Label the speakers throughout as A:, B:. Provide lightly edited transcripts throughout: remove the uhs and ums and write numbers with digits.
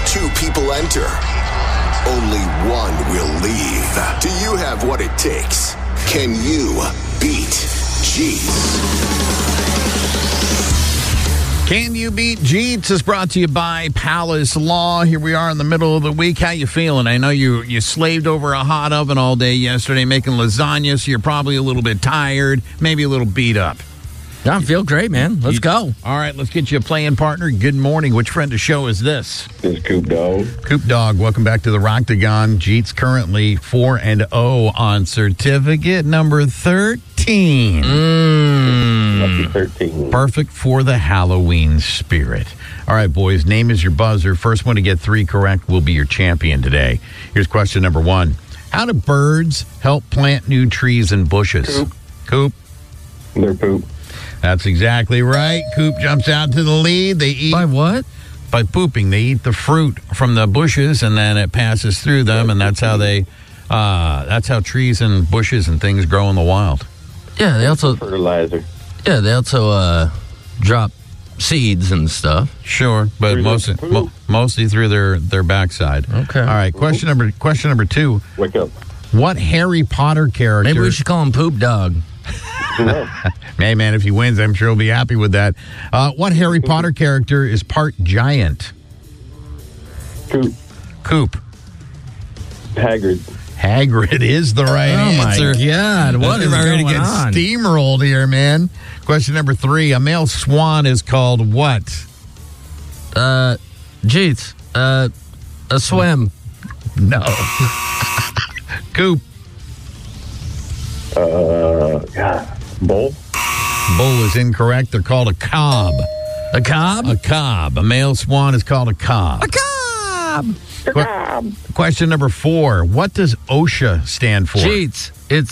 A: 2 people enter. Only 1 will leave. Do you have what it takes? Can you beat Jeets?
B: Can You Beat Jeets is brought to you by Palace Law. Here we are in the middle of the week. How you feeling? I know you slaved over a hot oven all day yesterday making lasagna, so you're probably a little bit tired, maybe a little beat up.
C: I feel great, man. Let's go.
B: All right, let's get you a playing partner. Good morning. Which friend of show is this?
D: This is Coop Dog.
B: Coop Dog, welcome back to the Roctagon. Jeets currently 4-0 on certificate number 13.
D: Lucky 13.
B: Perfect for the Halloween spirit. All right, boys, name is your buzzer. First one to get 3 correct will be your champion today. Here's question number 1. How do birds help plant new trees and bushes? Coop.
D: Their poop.
B: That's exactly right. Coop jumps out to the lead. They eat
C: By what?
B: by pooping. They eat the fruit from the bushes, and then it passes through them, and that's how that's how trees and bushes and things grow in the wild.
C: Yeah, they also
D: Fertilizer.
C: drop seeds and stuff.
B: Sure, but
D: Through
B: mostly through their backside.
C: Okay.
B: All right. Question number 2.
D: Wake up.
B: What Harry Potter character?
C: Maybe we should call him Poop Dog.
D: No.
B: Hey, man, if he wins, I'm sure he'll be happy with that. What Harry Potter character is part giant? Coop. Hagrid is the right answer.
C: Oh, my God. What is
B: going
C: going
B: to get
C: on?
B: steamrolled here, man. Question number 3. A male swan is called what?
C: Jeets. A swim.
B: No. Coop.
D: Bull.
B: Bull is incorrect. They're called a cob.
C: A cob?
B: A cob. A male swan is called a cob.
C: A cob.
B: Question number 4. What does OSHA stand for?
C: Jeets.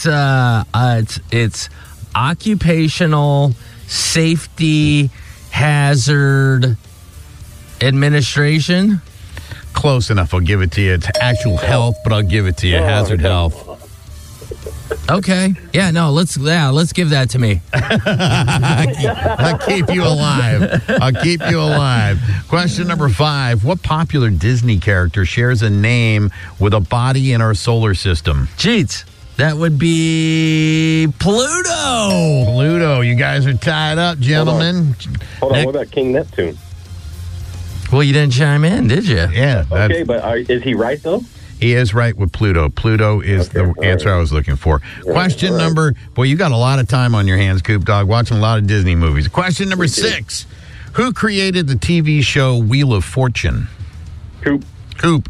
C: It's Occupational Safety Hazard Administration.
B: Close enough. I'll give it to you. It's actual health, but I'll give it to you. Hazard health.
C: Okay. Yeah, no, let's give that to me.
B: I'll keep you alive. Question number 5. What popular Disney character shares a name with a body in our solar system?
C: Jeets. That would be Pluto.
B: Pluto. You guys are tied up, gentlemen.
D: Hold on. What about King Neptune?
C: Well, you didn't chime in, did you?
B: Yeah.
D: Okay, but is he right, though?
B: He is right with Pluto. Pluto is the answer I was looking for. Question number... Boy, you got a lot of time on your hands, Coop Dog, watching a lot of Disney movies. Question number 6. Who created the TV show Wheel of Fortune? Coop.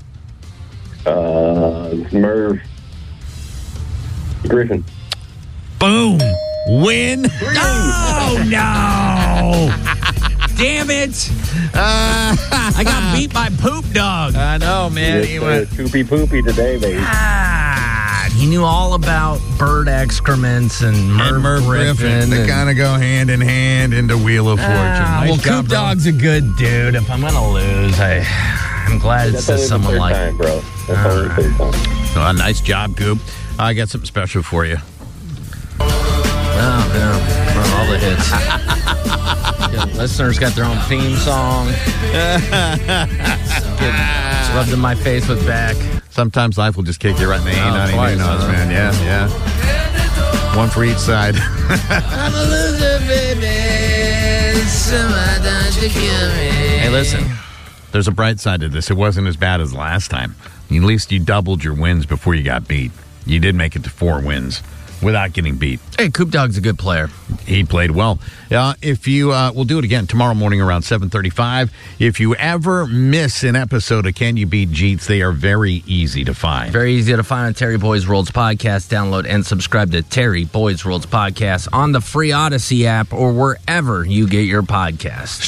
D: Merv Griffin.
B: Boom. Win.
C: Oh, no. Damn it. I got beat by Poop Dog.
B: I know, man.
D: He went poopy today, baby.
C: He knew all about bird excrements and Merv Griffin.
B: They kind of go hand in hand into Wheel of Fortune. Nice
C: Well,
B: job,
C: Coop
B: bro.
C: Dog's a good dude. If I'm going to lose, I'm glad it's just someone like...
D: Time, bro. That's only the third time.
B: Nice job, Coop. I got something special for you.
C: Oh, yeah. All the hits. Listeners got their own theme song. It's rubbed in my face with back.
B: Sometimes life will just kick you right in the nose, man. Yeah. One for each side.
C: I'm a loser, baby. Somebody to kill me.
B: Hey, listen. There's a bright side to this. It wasn't as bad as last time. At least you doubled your wins before you got beat. You did make it to 4 wins without getting beat.
C: Hey, Coop Dog's a good player.
B: He played well. If you, we'll do it again tomorrow morning around 7:35. If you ever miss an episode of Can You Beat Jeets, they are very easy to find.
C: Very easy to find on Terry Boys World's podcast. Download and subscribe to Terry Boys World's podcast on the free Odyssey app or wherever you get your podcasts.